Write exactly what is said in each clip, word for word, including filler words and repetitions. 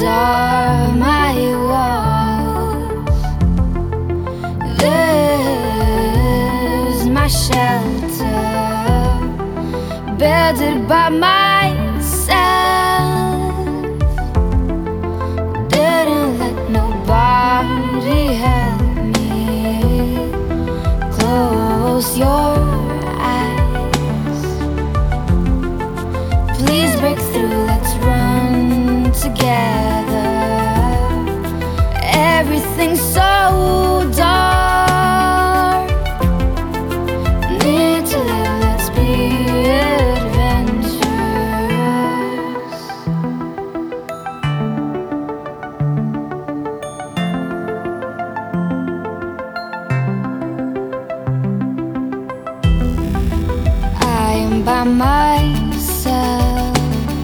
are my walls. There's my shelter, built by myself. Didn't let nobody help me. Close your eyes. Please break through, let's run together. Everything's so dark. Need to live, let's be adventurous. I am by myself,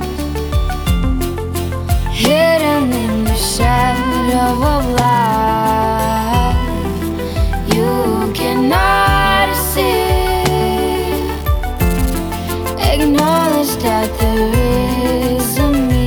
hidden in the shadow of life. You cannot see. Acknowledge that there is a me.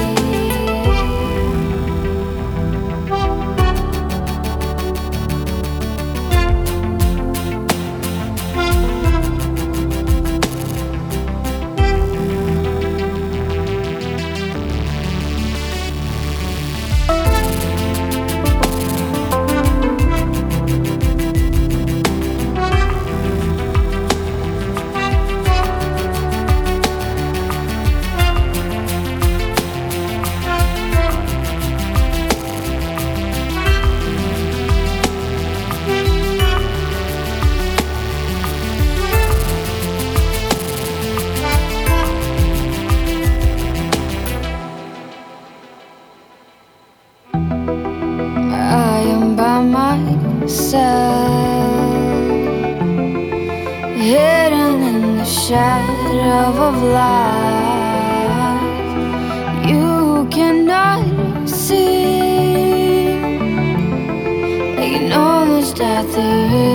I am by myself, hidden in the shadow of life. You cannot see. Acknowledge that there is